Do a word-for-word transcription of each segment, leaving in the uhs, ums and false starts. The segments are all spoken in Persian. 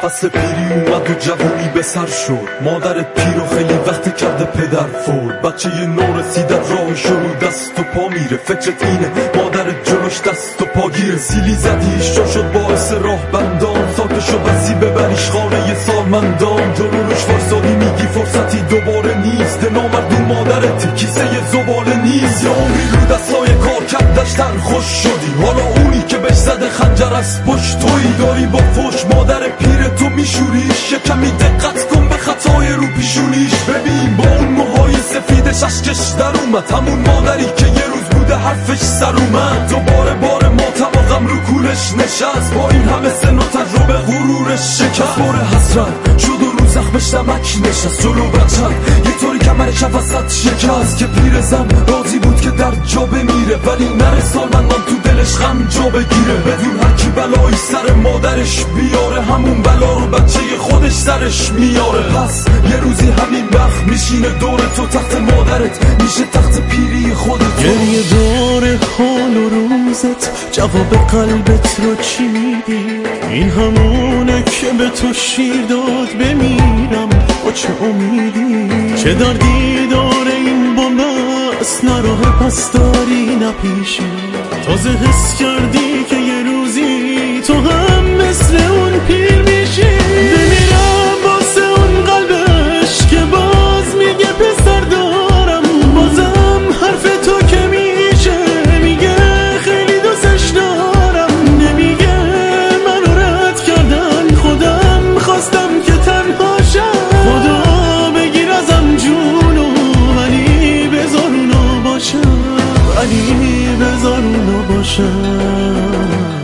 فصل پیری اومد و جوونی به سر شد. مادرت پیر و خیلی وقت کرده پدر فول. بچه یه نو رسیدت راه شروع دست و پا میره. فکرت اینه مادرت جلوش دست و پا گیره. سیلی زدیش شو شد باعث راه بندان. ساکتشو بسی ببریش خانه یه سالمندان. جلوش فرسادی میگی فرصتی دوباره نیست. نامردون مادرت کیسه یه زباله نیست. یا عمری رو دستای کار کردشتن خوش شدی. حالا اونی که بهش زده خنجر از پشت تویی. داری با فوش مادر پیر تو میشوریش. یه کمی دقت کن به خطای رو پیشونیش. ببین با اون موهای سفیدش اشکش در اومد. همون مادری که یه روز بوده حرفش سر اومد. دوباره بار ماتم و غم رو کولش نشست. با این همه سن و تجربه غرورش شکست. بار حسرت شد و رو زخمش نمک نشست. جلو بچم یه طوری کمرش وسط شکست. که پیر زن راضی بود که در جا بمیره. ولی نره سالمندان تو دلش غم جا بگیره. بدون هر کی بلایی سر مادرش بیاره. همون بلا رو بچه خودش سرش میاره. پس یه روزی همین وقت میشینه دور تو تخت مادرت. میشه تخت پیری خودت. گریه دور حال و روزت. جواب قلبت رو چی میدی؟ این همونه که به تو شیر داد بمیرم با چه امیدی؟ چه دردی داره این بومبست؟ نه راه پس داری نه پیشی. تازه حس کردی که یه روزی تو هم مثل اون پیر میشی. بمیرم واسه اون قلبش که باز میگه پسر دارم. بازم حرف تو که میشه میگه خیلی دوستش دارم. نمیگه منو رد کردن خودم خواستم که تنها شم. خدا بگیر ازم جونو ولی بذار اونو باشم. ولی بذار اونو باشم.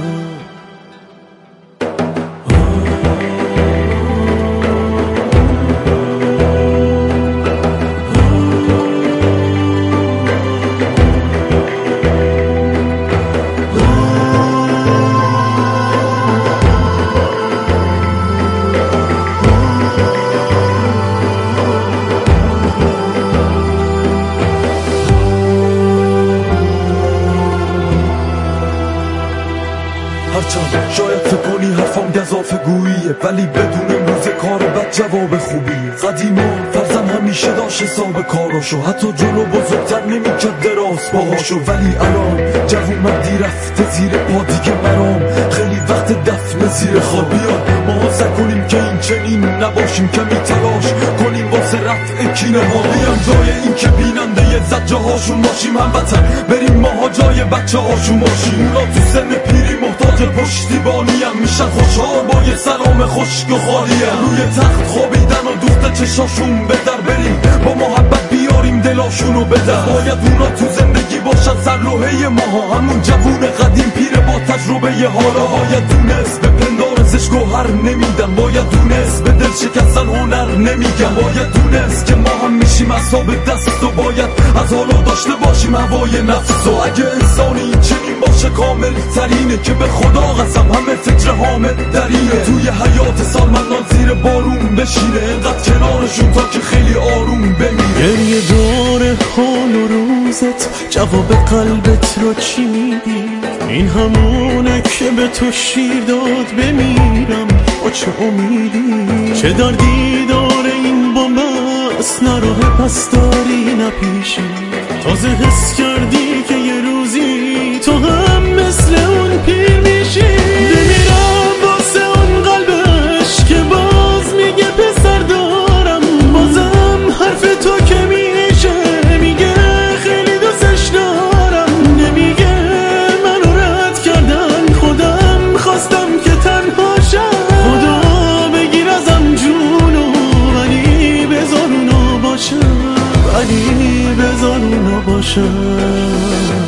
هرچند شاید فکر کنی حرفم گزافه گوییه. ولی بدون امروز کار بد جواب خوبیه. قدیما فرزن همیشه داشت حساب کاراشو. حتی جلو بزرگتر نمیکرد دراز پاهاشو. ولی الان جوون مردی رفته زیر پا دیگه مرام. خیلی وقت دفن زیر خواب. بیاد ما سعی کنیم که این چنین نباشیم. کمی تلاش کنیم واسه رفع کینه ها. بیان جای این که بیننده یه زجه هاشون باشیم. هموطن بریم ماها جای بچه هاشون باشیم. اونا تو سن پیری محتاج پشتیبانی هم میشن خوشحال با یه سلام خشک و خالی هم. روی تخت خوابیدن و دوخت چشاشون به در بریم. با محبت بیاریم دلاشونو به در. باید اونا تو زندگی باشن سرلوحه ماها. همون جوون قدیم پیر با تجربه یه حالا. باید دونست به پندار زش گوهر نمیدن. باید دونست به دل شکستن هنر نمیگن. باید دونست که ما هم میشیم اصحاب دست. و باید از حالا داشته باشیم هوای نفس. و اگه انسانی چنین باشه کامل ترینه. که به خدا قسم همه فکر حامد درینه. توی حیات سالمندان زیر بارون بشینه. اینقدر کنارشون تا که خیلی آروم بمیره. گریه دور حال و روزت. جواب قلبت رو چی میدی؟ این همونه که به تو شیر داد بمیرم با چه امیدی؟ چه دردی داره این بومبست؟ نه راه پس داری نه پیشی. تازه حس کردی که یه روزی تو هم مثل اون پیر میشی. بمیرم واسه اون قلبش که باز میگه پسر دارم. بازم حرف تو که میشه میگه خیلی دوستش دارم. نمیگه منو رد کردن خودم خواستم که تنها شم. خدا بگیر ازم جونو ولی بذار اونو باشم. ولی بذار اونو باشم.